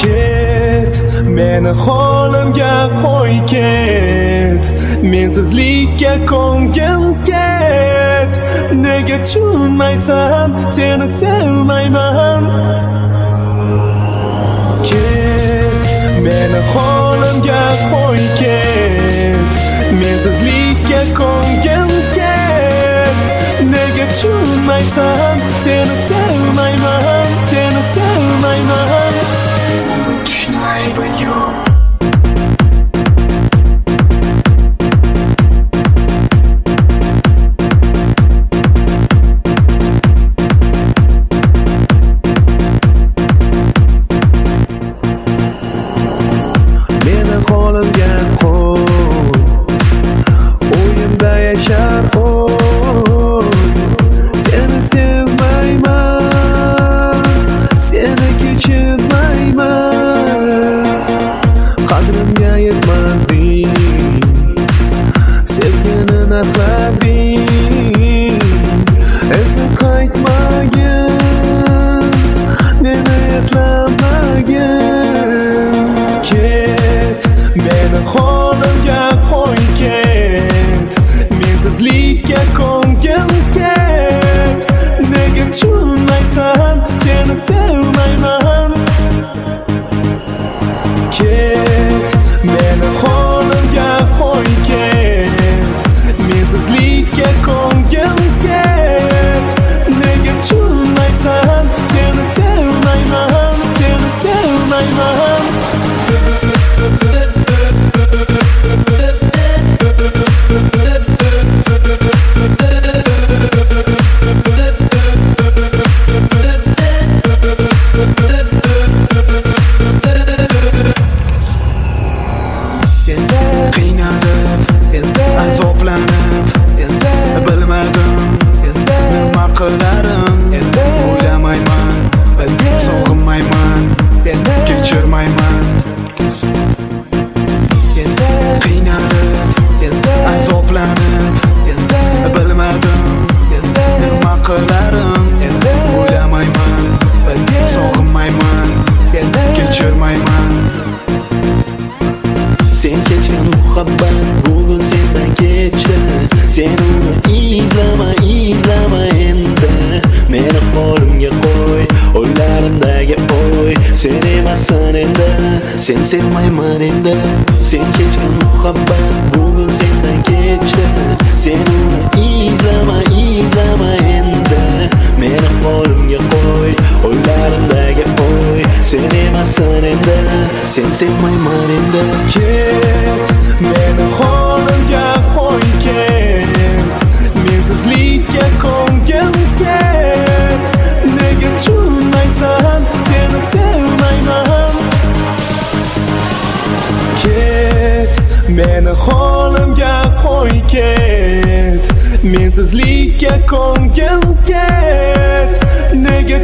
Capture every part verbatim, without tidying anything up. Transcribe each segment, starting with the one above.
Ket, meni holimga qo'y ket, mensizlikka ko'ngim ket. Nega tushunmaysan, seni sevmayman. Ket, meni holimga qo'y ket, mensizlikka ko'ngim ket. Nega tushunmaysan, seni sevmayman, seni sevmayman. Tushunaymi yo'q? Meni holimga qo'y, o'yimda yashar o'y. Seni sevmayman, seni kechirmayman. Qadrimga yetmading, sevgini narxlading. Endi qaytmagin, meni eslamagin. Ket, meni holimga qo'y ket, mensizlikka ko'ngim ket. Nega tushunmaysan, seni sevmayman. Ket, meni holimga qo'y ket, mensizlikka ko'ngim ket. Nega tushunmaysan, seni sevmayman, seni sevmayman. Qiynalib, azoblanib, bilmadim nima qilarim. O'ylamayman, sog'inmayman, kechirmayman. Qiynalib, azoblanib, bilmadim nima qilarim. O'ylamayman, sog'inmayman, kechirmayman. Sen kechgan muhabbat bugun sendan kechdi. Sen uni izlama, izlama endi. Meni holimga qo'y, o'ylarimdagi o'y. Sen emassan endi, sen sevmayman endi. Sen kechgan muhabbat bugun sendan kechdi. Sen uni izlama, izlama endi. Meni holimga qo'y, o'ylarimdagi o'y. Sen emassan endi, sen sevmayman endi. Ket, meni holimga qo'y ket, mensizlikka ko'ngim ket. Nega tushunmaysan, seni sevmayman. Ket, meni holimga qo'y ket, mensizlikka ko'ngim ket. Nega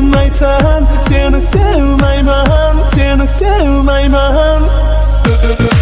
tushunmaysan, seni sevmayman, seni sevmayman.